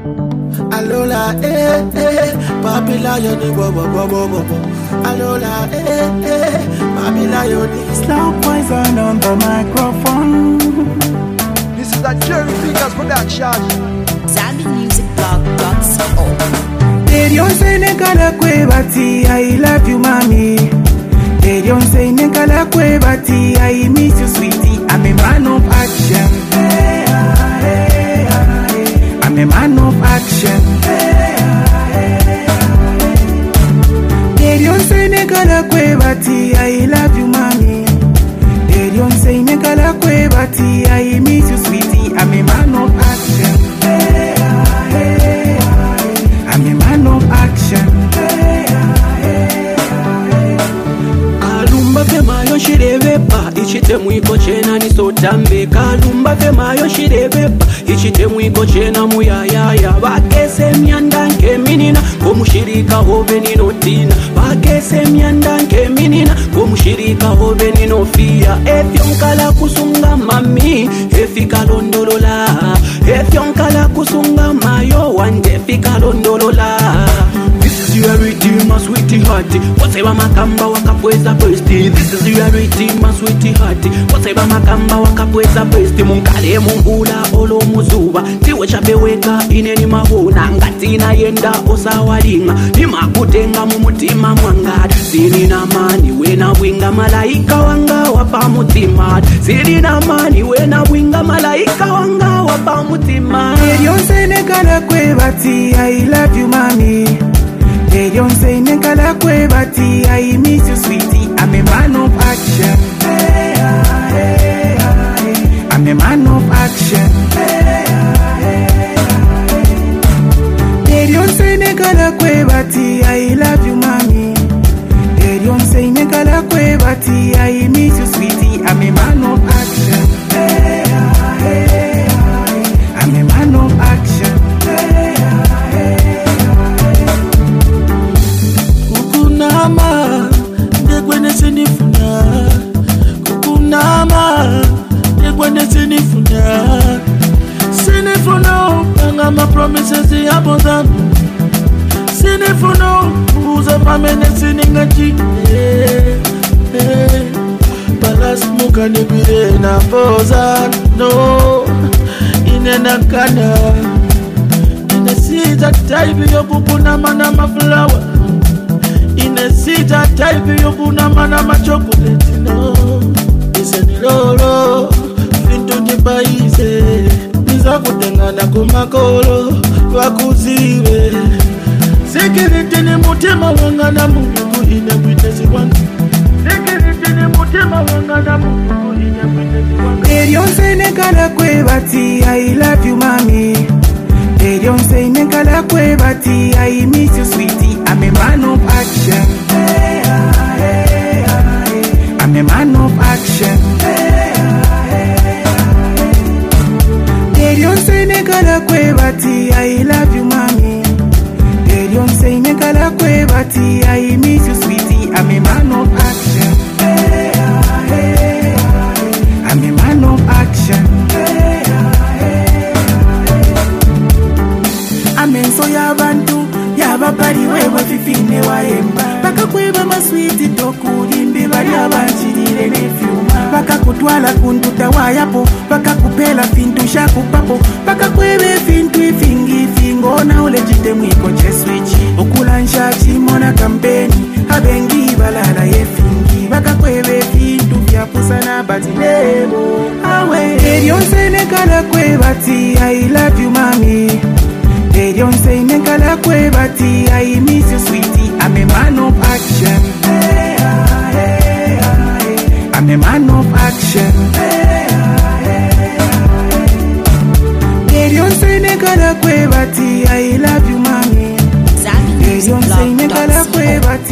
Alola, Papi Lion, Alola, Papi Lion. Slow poison on the microphone. This is a Jerry Fingers production. ZambianMusicBlog.co. They don't say Nekala Kwebati, I love you, mommy. They don't say Nekala Kwebati, I miss you, sweetie. I'm a man of action. I'm a man of action. They don't say Nekala Kwebati, I love you, mommy. They don't say Nekala Kwebati, I miss you, sweetie. I'm a man of action. I'm a man of action. Kalumba fema yoshirevepa ichite mwiko chena nisotambe. Kalumba fema yoshirevepa ichite mwiko chena muyayaya. Bakese myandanke minina komushirika hove ninotina. Bakese myandanke minina komushirika hove ninofia. Efyonkala kusunga mami efika londolola. Efyonkala kusunga mayo wande fika londolola. This is your rhythm, my sweetie hearty. Whatever makamba wakapweza besti. This is your rhythm, my sweetie hearty. Whatever makamba wakapweza besti. Munkale mungula olo muzuba. Tiwe chabeweka ineni mahona. Ngatina yenda osawalinga. Nima kutenga mumutima mwangad. Sini na mani wena winga malaika wanga wapa mutima. Sini na mani wena winga malaika wanga wapa mutima. They don't say Nekala Kwebati, I love you, mommy. They don't say Nekala Kwebati, I miss you, sweetie. I'm a man of action. I'm a man of action. They don't say Nekala Kwebati, I love you, mommy. They don't say Nekala Kwebati, I miss you, sweetie. I'm a man of action. I'm a man of action. Kukunama, ndegwene sinifuna. Kukunama, ndegwene sinifuna. Sinifuna, panga promises yabo zangu. Sinifuna, uza pamene siningachi. Balas muka nibire na boza. No, inena kana. Inesita type yobubuna mana flower. Inesita type yobuna mana chocolate. No, iseni lolo fintu nibaize. Niza kutengana kumakolo wakuziwe. Security ni mutima wanga na Mungu ine witness wanga. Security ni mutima wanga na Mungu ine witness wanga. They don't say Nekala Kwebati, I love you, mommy. They don't say Nekala Kwebati, I miss you, sweetie. I'm a man of action. I'm a man of action. They don't say Nekala Kwebati, I love you, mommy. They don't say Nekala Kwebati, I miss you, sweetie. I'm a man of action. I'm a man of action. Amenso yabantu yababali wewe fifine waemba. Baka kweba maswiti tokulimbi bali abanchirire nefyuma. Baka kutwala kunduta wayapo. Baka kupela fintu shakupapo. Baka kwebe fintu ifingi fingo na ulejite mwiko cheswichi. Okulansha chimona kampeni abengi balala yefingi. Baka kwebe fintu vyapusana batilebo awe. They don't say Nekala Kwebati, I love you, mommy. They don't say Nekala Kwebati, I miss you, sweetie. I'm a man of action. I'm a man of action. They don't say Nekala Kwebati, I love you, mommy. They don't say Nekala Kwebati.